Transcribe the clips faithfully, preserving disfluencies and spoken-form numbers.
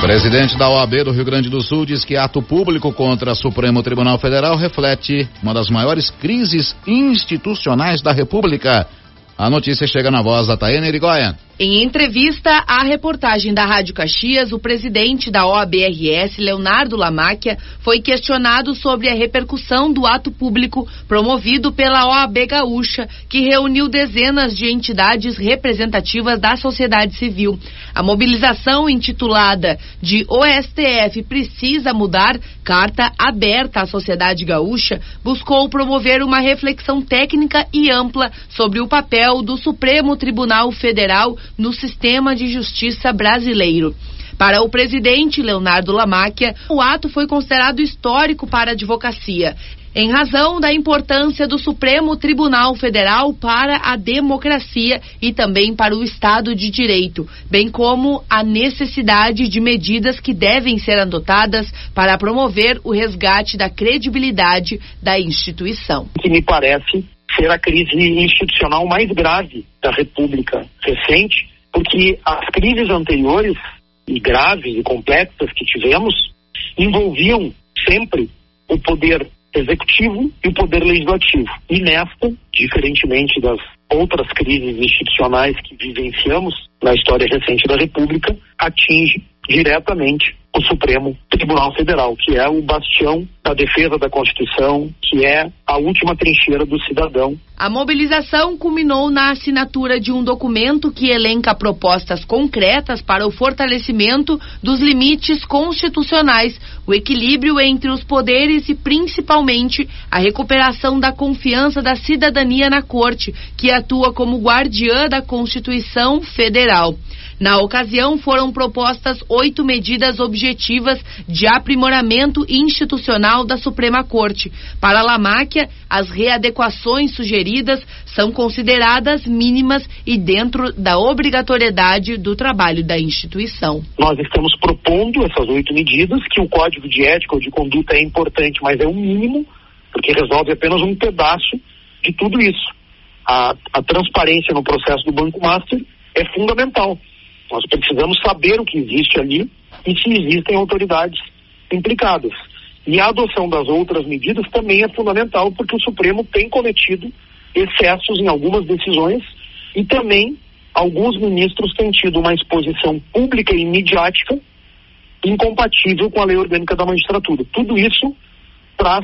Presidente da O A B do Rio Grande do Sul diz que ato público contra o Supremo Tribunal Federal reflete uma das maiores crises institucionais da República. A notícia chega na voz da Taena Irigoyen. Em entrevista à reportagem da Rádio Caxias, o presidente da O A B R S, Leonardo Lamáquia, foi questionado sobre a repercussão do ato público promovido pela O A B Gaúcha, que reuniu dezenas de entidades representativas da sociedade civil. A mobilização intitulada de O S T F Precisa Mudar, carta aberta à sociedade gaúcha, buscou promover uma reflexão técnica e ampla sobre o papel do Supremo Tribunal Federal no sistema de justiça brasileiro. Para o presidente Leonardo Lamáquia, o ato foi considerado histórico para a advocacia, em razão da importância do Supremo Tribunal Federal para a democracia e também para o Estado de Direito, bem como a necessidade de medidas que devem ser adotadas para promover o resgate da credibilidade da instituição. Que me parece ser a crise institucional mais grave da República recente, porque as crises anteriores, e graves e complexas que tivemos, envolviam sempre o poder executivo e o poder legislativo. E nesta, diferentemente das outras crises institucionais que vivenciamos na história recente da República, atinge diretamente o Supremo Tribunal Federal, que é o bastião da defesa da Constituição, que é a última trincheira do cidadão. A mobilização culminou na assinatura de um documento que elenca propostas concretas para o fortalecimento dos limites constitucionais, o equilíbrio entre os poderes e, principalmente, a recuperação da confiança da cidadania na Corte, que atua como guardiã da Constituição Federal. Na ocasião, foram propostas oito medidas objetivas de aprimoramento institucional da Suprema Corte. Para Lamáquia, as readequações sugeridas são consideradas mínimas e dentro da obrigatoriedade do trabalho da instituição. Nós estamos propondo essas oito medidas, que o Código de Ética ou de Conduta é importante, mas é o mínimo, porque resolve apenas um pedaço de tudo isso. A, a transparência no processo do Banco Master é fundamental. Nós precisamos saber o que existe ali e se existem autoridades implicadas. E a adoção das outras medidas também é fundamental, porque o Supremo tem cometido excessos em algumas decisões e também alguns ministros têm tido uma exposição pública e midiática incompatível com a Lei Orgânica da Magistratura. Tudo isso traz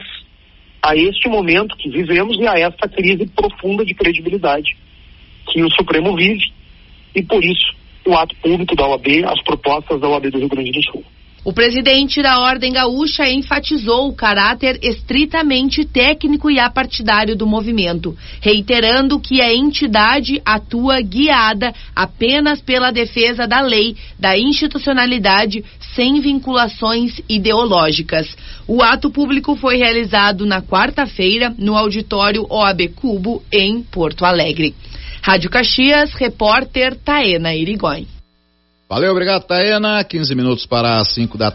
a este momento que vivemos e a esta crise profunda de credibilidade que o Supremo vive, e por isso o ato público da O A B, as propostas da O A B do Rio Grande do Sul. O presidente da Ordem Gaúcha enfatizou o caráter estritamente técnico e apartidário do movimento, reiterando que a entidade atua guiada apenas pela defesa da lei, da institucionalidade, sem vinculações ideológicas. O ato público foi realizado na quarta-feira no auditório O A B Cubo, em Porto Alegre. Rádio Caxias, repórter Taena Irigoyen. Valeu, obrigado, Taena. quinze minutos para as cinco da